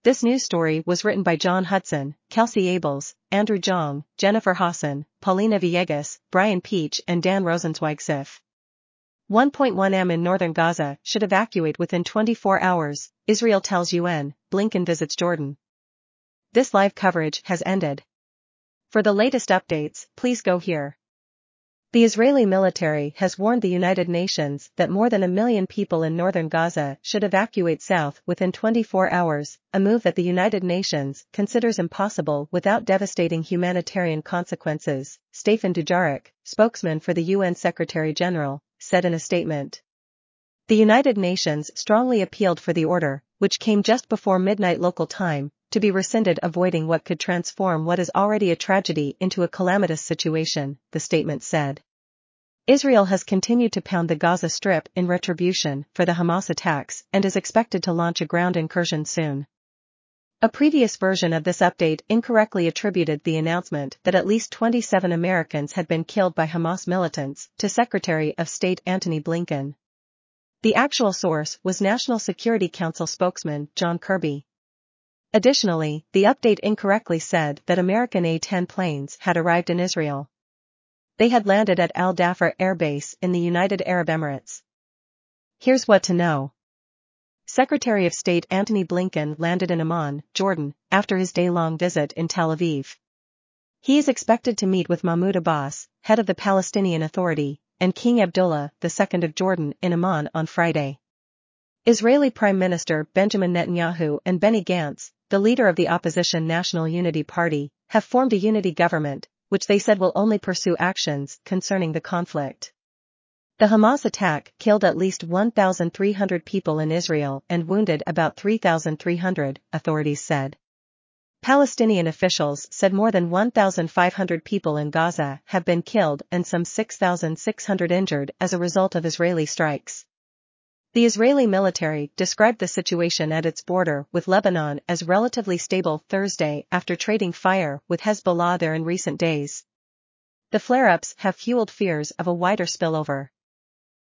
This news story was written by John Hudson, Kelsey Abels, Andrew Jong, Jennifer Hassan, Paulina Villegas, Brian Peach and Dan Rosenzweig. 1.1 m in northern Gaza should evacuate within 24 hours, Israel tells UN, Blinken visits Jordan. This live coverage has ended. For the latest updates, please go here. The Israeli military has warned the United Nations that more than 1 million people in northern Gaza should evacuate south within 24 hours, a move that the United Nations considers impossible without devastating humanitarian consequences, Stefan Dujarric, spokesman for the UN Secretary-General, said in a statement. The United Nations strongly appealed for the order, which came just before midnight local time, to be rescinded, avoiding what could transform what is already a tragedy into a calamitous situation, the statement said. Israel has continued to pound the Gaza Strip in retribution for the Hamas attacks and is expected to launch a ground incursion soon. A previous version of this update incorrectly attributed the announcement that at least 27 Americans had been killed by Hamas militants to Secretary of State Antony Blinken. The actual source was National Security Council spokesman John Kirby. Additionally, the update incorrectly said that American A-10 planes had arrived in Israel. They had landed at Al Dhafar Air Base in the United Arab Emirates. Here's what to know. Secretary of State Antony Blinken landed in Amman, Jordan, after his day-long visit in Tel Aviv. He is expected to meet with Mahmoud Abbas, head of the Palestinian Authority, and King Abdullah II of Jordan in Amman on Friday. Israeli Prime Minister Benjamin Netanyahu and Benny Gantz, the leader of the opposition National Unity Party, have formed a unity government, which they said will only pursue actions concerning the conflict. The Hamas attack killed at least 1,300 people in Israel and wounded about 3,300, authorities said. Palestinian officials said more than 1,500 people in Gaza have been killed and some 6,600 injured as a result of Israeli strikes. The Israeli military described the situation at its border with Lebanon as relatively stable Thursday after trading fire with Hezbollah there in recent days. The flare-ups have fueled fears of a wider spillover.